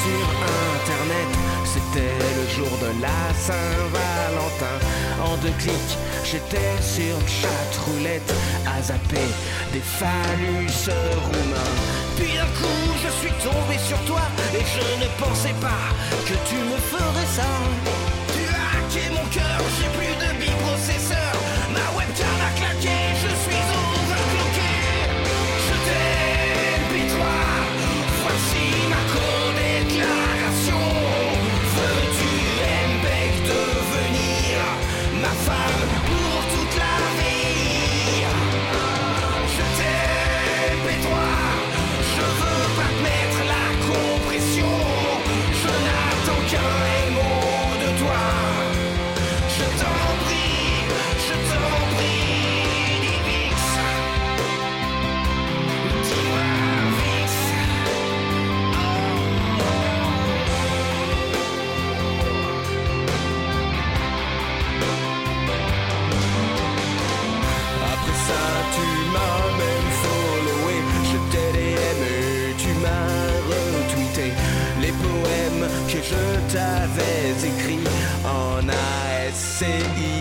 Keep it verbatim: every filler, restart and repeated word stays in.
sur internet. C'était le jour de la Saint-Valentin. En deux clics, j'étais sur chatroulette à zapper des phallus roumains. Puis d'un coup, je suis tombé sur toi et je ne pensais pas que tu me ferais ça. Tu as hacké mon cœur, j'ai plus de biprocesseur. Ma webcam a claqué, je suis overclocké. Je t'aime, puis toi, voici ma co-déclaration. Veux-tu, Mbec, devenir ma femme pour toute la vie? Je t'aime, et toi, je veux pas te mettre la compression. Je n'attends qu'un mot de toi. Je t'en prie, je t'en prie, dis Vix. Dis-moi Vix. Après ça, tu m'as même followé. Je t'ai D M et tu m'as retweeté les poèmes que je t'avais écrits en A S C I